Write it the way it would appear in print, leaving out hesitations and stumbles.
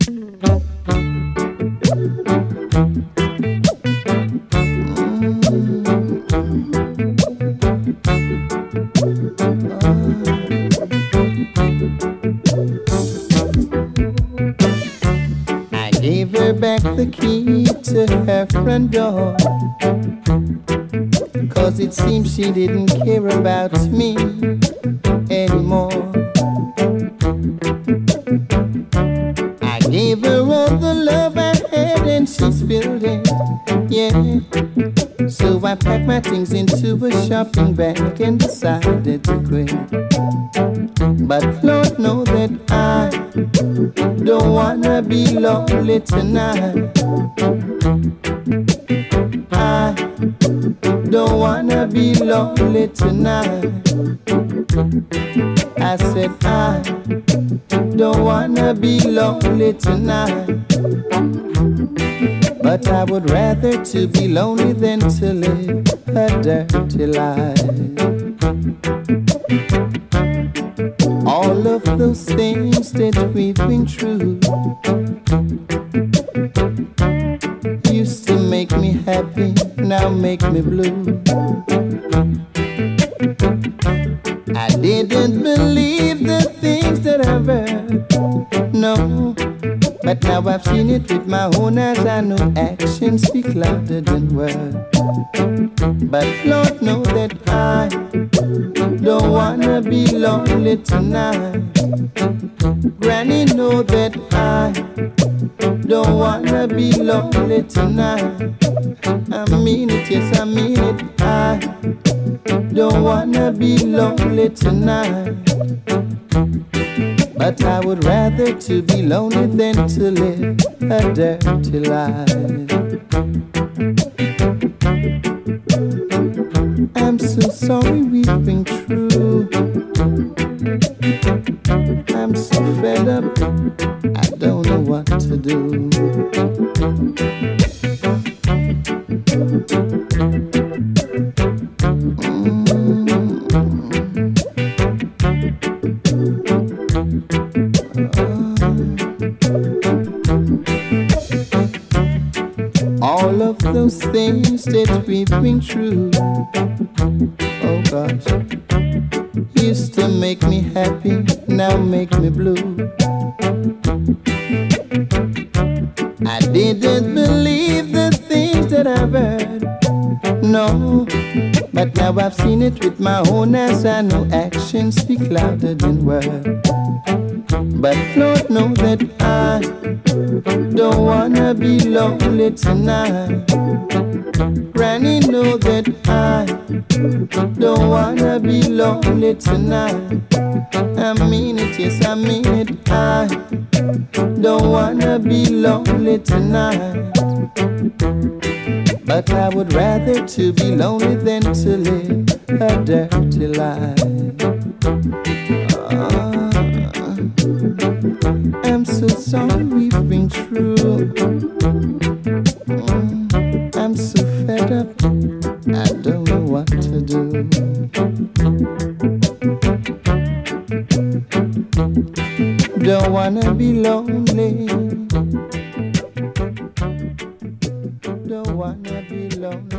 I gave her back the key to her front door, 'cause it seems she didn't care about me anymore. I gave her all the love I had and she spilled it, yeah. So I packed my things into a shopping bag and decided to quit. But Lord know that I don't wanna be lonely tonight. I don't wanna be lonely tonight. I said I don't wanna be lonely tonight. But I would rather to be lonely than to live a dirty life. All of those things that we've been through used to make me happy, now make me blue. I didn't believe the things that I've heard, no. But now I've seen it with my own eyes. I know actions speak louder than words. But Lord know that I don't wanna be lonely tonight. Granny know that I don't wanna be lonely tonight. I mean it, yes I mean it. I don't wanna be lonely tonight. But I would rather to be lonely than to live a dirty life. I'm so sorry we've been through. I'm so fed up, I don't know what to do. All of those things that we've been through, oh gosh, used to make me happy, now make me blue. I didn't believe the things that I've heard, no. But now I've seen it with my own eyes. I know actions speak louder than words. But Lord know that I don't wanna be lonely tonight. Granny know that I don't wanna be lonely tonight. I mean it, yes I mean it. I don't wanna be lonely tonight. But I would rather to be lonely than to live a dirty life. I'm so sorry we've been through. I'm so fed up, I don't know what to do. Don't wanna be lonely. Don't wanna be lonely.